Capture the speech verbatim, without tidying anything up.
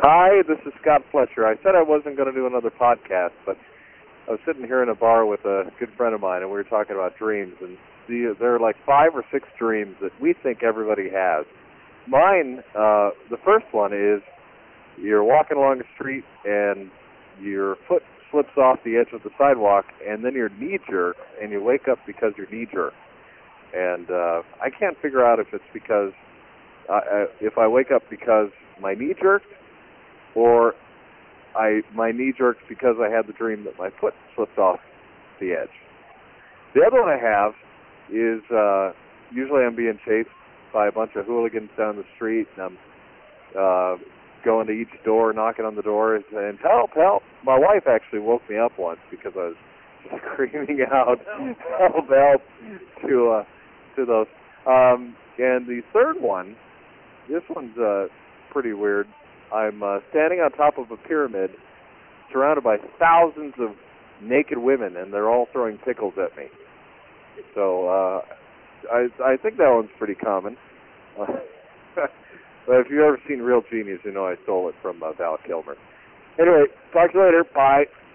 Hi, this is Scott Fletcher. I said I wasn't going to do another podcast, but I was sitting here in a bar with a good friend of mine, and we were talking about dreams. And the, there are like five or six dreams that we think everybody has. Mine, uh, the first one is you're walking along the street, and your foot slips off the edge of the sidewalk, and then your knee jerks, and you wake up because your knee jerks. And uh, I can't figure out if it's because, uh, if I wake up because my knee jerked, or I my knee jerks because I had the dream that my foot slipped off the edge. The other one I have is uh, usually I'm being chased by a bunch of hooligans down the street, and I'm uh, going to each door, knocking on the door, and help, help. My wife actually woke me up once because I was screaming out, help, help, to uh, to those. Um, and the third one, this one's uh, pretty weird. I'm uh, standing on top of a pyramid surrounded by thousands of naked women, and they're all throwing pickles at me. So uh, I, I think that one's pretty common. Uh, but if you've ever seen Real Genius, you know I stole it from uh, Val Kilmer. Anyway, talk to you later. Bye.